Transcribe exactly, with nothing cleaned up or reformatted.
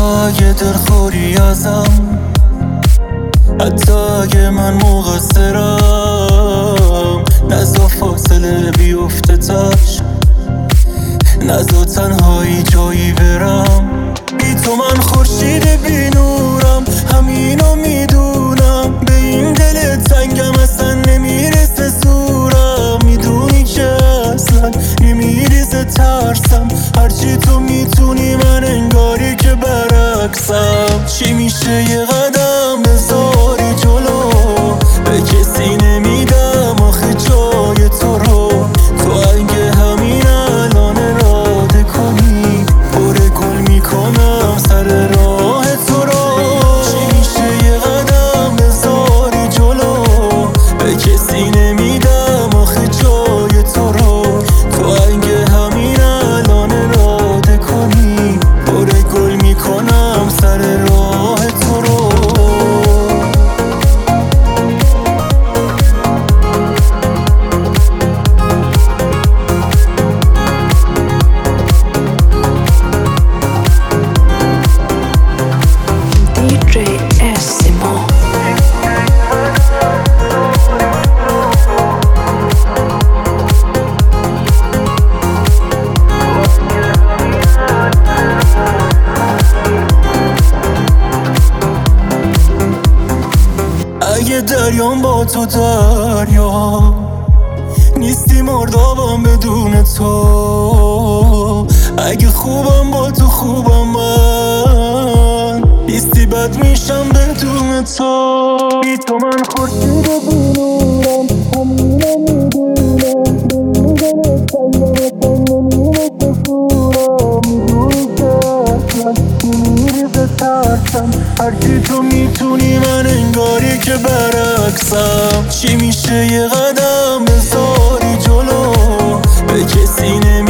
اگه دلخوری ازم، حتی اگه من مقصرم، نزا فاصله بیفته تاش، نزا تنهایی جایی برم. بی تو من خورشید بی نورم، همینو میدونم. به این دل تنگم اصلا نمیرسه زورم. میدونی که اصلا نمیریزه ترسم، هرچی تو میتونی من انگاری که برعکسم. چی میشه یه قدم بذاری جلو، به کسی نمیدم آخه جای تو رو. تو اگه همین الان اراده کنی، پر گل میکنم سر راه تو رو. چی میشه یه قدم بذاری جلو، به کسی نمیدم آخه جای تو رو. تو اگه همین الان اراده کنی، پر گل میکنم سر راه تو رو. اگه دریام با تو دریا نیستی، مردابم بدون تو. اگه خوبم با تو خوبم من نیستی، بد میشم بدون تو. بی تو من خورشید بی نورم، همینو میدونم. به این دل تنگم اصلا نمیرسه زورم. میدونی که اصلا نمیریزه ترسم، هرچی تو میتونی من انگاری که برعکسم. چی میشه یه قدم بذاری جلو، به کسی نمی